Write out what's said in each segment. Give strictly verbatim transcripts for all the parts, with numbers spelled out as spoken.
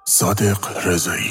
صادق رضایی.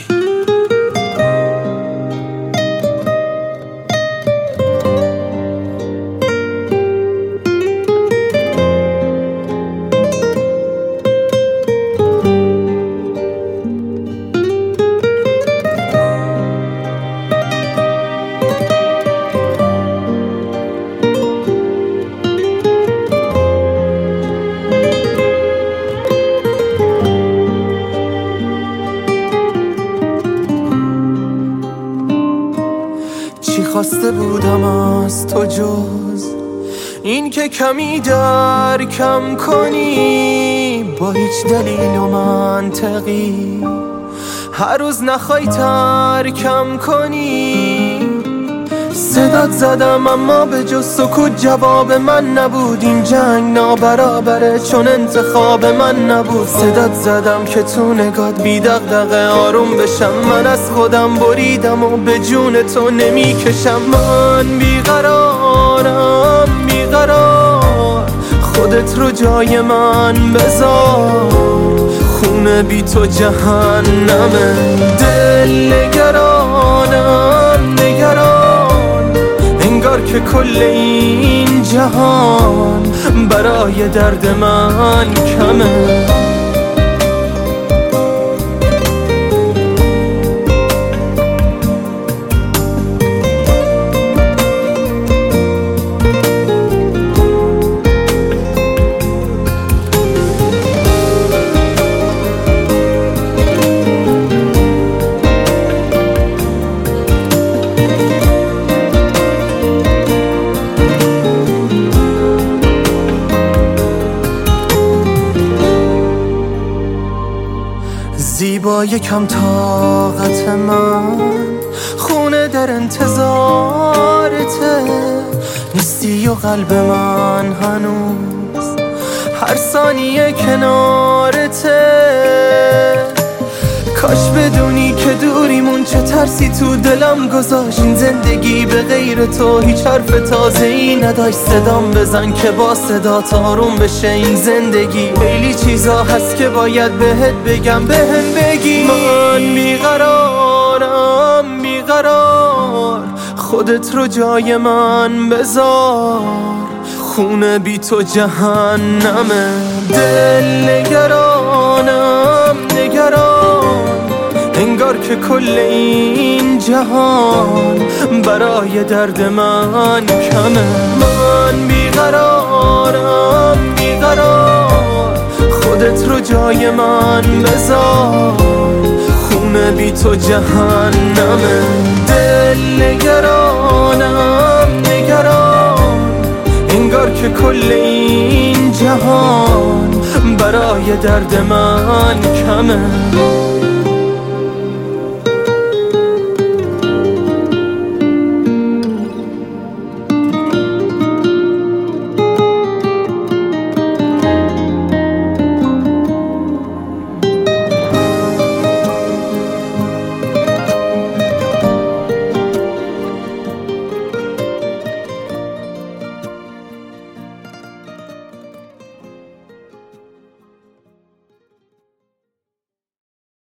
چی خواسته بودم از تو جز این که کمی درکم کنی، با هیچ دلیل و منطقی هر روز نخوای ترکم کنی. صدات زدم اما به جز سکوت جواب من نبود، این جنگ نابرابره چون انتخاب من نبود. صدات زدم که تو نگات بی دغدغه آروم بشم، من از خودم بریدم و به جون تو نمیکشم. من بیقرارم بیقرار، خودت رو جای من بذار، خونه بی تو جهنمه. دل نگرانم نگران، انگار که کل این جهان برای درد من کمه. زیبا یکم طاقت من، خونه در انتظارته، نیستی و قلب من هنوز هر ثانیه کنارته. کاش بدونی که دوریمون چه ترسی تو دلم گذاشت، این زندگی به غیر تو هیچ حرف تازه‌ای نداشت. صدام بزن که با صدا آروم بشه این زندگی، خیلی چیزا هست که باید بهت بگم بهم بگی. من بیقرارم بیقرار، خودت رو جای من بذار، خونه بی تو جهنمه. دل نگرانم نگران، انگار که کل این جهان برای درد من کمه. من بیقرارم بیقرار، خودت رو جای من بذار، خونه بی تو جهنمه. دل نگرانم نگران، انگار که کل این جهان برای درد من کمه.